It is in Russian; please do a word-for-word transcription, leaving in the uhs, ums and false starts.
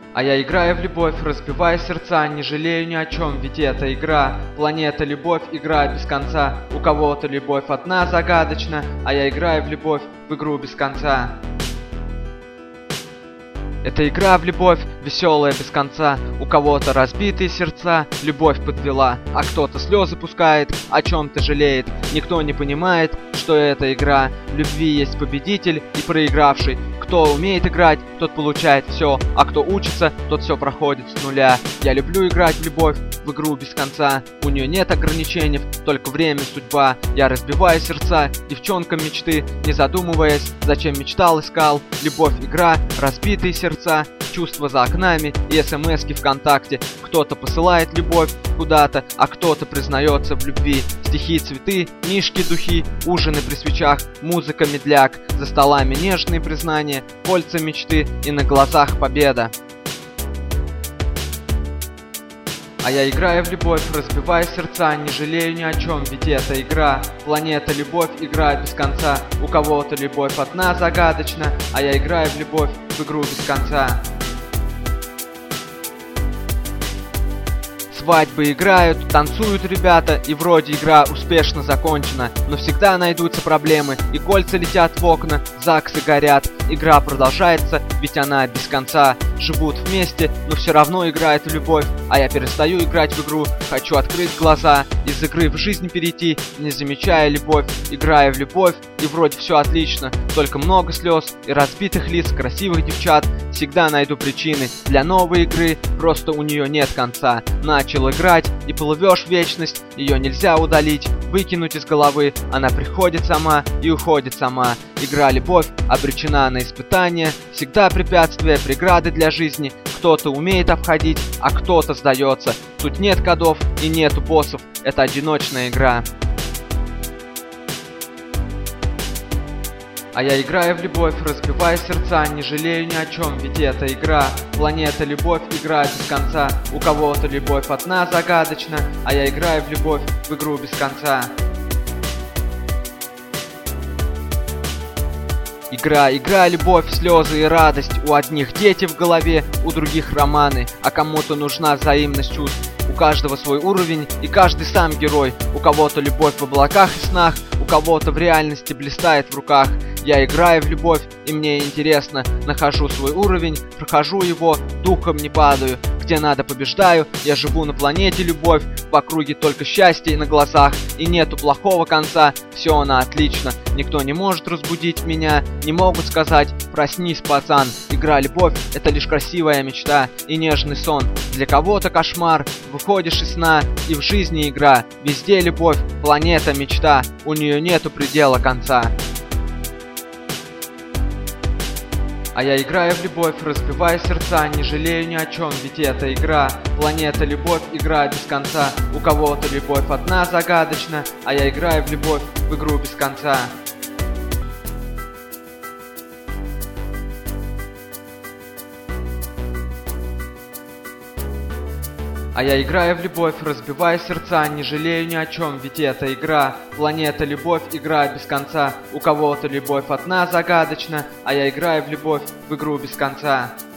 А я играю в любовь, разбивая сердца, не жалею ни о чем, ведь это игра. Планета любовь, игра без конца. У кого-то любовь одна загадочна, а я играю в любовь, в игру без конца. Это игра в любовь, веселая без конца. У кого-то разбитые сердца, любовь подвела. А кто-то слезы пускает, о чем-то жалеет. Никто не понимает, что это игра. В любви есть победитель и проигравший. Кто умеет играть, тот получает все, а кто учится, тот все проходит с нуля. Я люблю играть в любовь, в игру без конца. У нее нет ограничений, только время, судьба. Я разбиваю сердца девчонкам мечты, не задумываясь, зачем мечтал, искал. Любовь, игра, разбитые сердца, чувства за окнами и смски ВКонтакте. Кто-то посылает любовь куда-то, а кто-то признается в любви. Стихи, цветы, мишки, духи, ужины при свечах, музыка, медляк. За столами нежные признания, кольца мечты и на глазах победа. А я играю в любовь, разбивая сердца, не жалею ни о чем, ведь это игра. Планета любовь, игра без конца. У кого-то любовь одна загадочна, а я играю в любовь, в игру без конца. Свадьбы играют, танцуют ребята, и вроде игра успешно закончена. Но всегда найдутся проблемы, и кольца летят в окна, ЗАГСы горят. Игра продолжается, ведь она без конца. Живут вместе, но все равно играет в любовь. А я перестаю играть в игру, хочу открыть глаза, из игры в жизнь перейти, не замечая любовь. Играя в любовь, и вроде все отлично, только много слез и разбитых лиц красивых девчат. Всегда найду причины для новой игры, просто у нее нет конца. Начал играть и плывешь в вечность, ее нельзя удалить, выкинуть из головы. Она приходит сама и уходит сама. Игра любовь обречена на испытания, всегда препятствия, преграды для жизни. Кто-то умеет обходить, а кто-то сдается. Тут нет кодов и нету боссов, это одиночная игра. А я играю в любовь, разбивая сердца, не жалею ни о чем, ведь это игра. Планета любовь, игра без конца. У кого-то любовь одна загадочна, а я играю в любовь, в игру без конца. Игра, игра, любовь, слезы и радость. У одних дети в голове, у других романы, а кому-то нужна взаимность чувств. У каждого свой уровень, и каждый сам герой. У кого-то любовь в облаках и снах, у кого-то в реальности блистает в руках. Я играю в любовь, и мне интересно. Нахожу свой уровень, прохожу его, духом не падаю. Где надо, побеждаю, я живу на планете любовь. В округе только счастье на глазах, и нету плохого конца. Все она отлично, никто не может разбудить меня. Не могут сказать: проснись, пацан. Игра любовь — это лишь красивая мечта и нежный сон. Для кого-то кошмар, выходишь из сна, и в жизни игра. Везде любовь, планета мечта, у нее нету предела конца. А я играю в любовь, разбивая сердца, не жалею ни о чем, ведь это игра. Планета любовь, игра без конца. У кого-то любовь одна загадочна, а я играю в любовь, в игру без конца. А я играю в любовь, разбивая сердца, не жалею ни о чем, ведь это игра. Планета любовь, игра без конца. У кого-то любовь одна загадочна, а я играю в любовь, в игру без конца.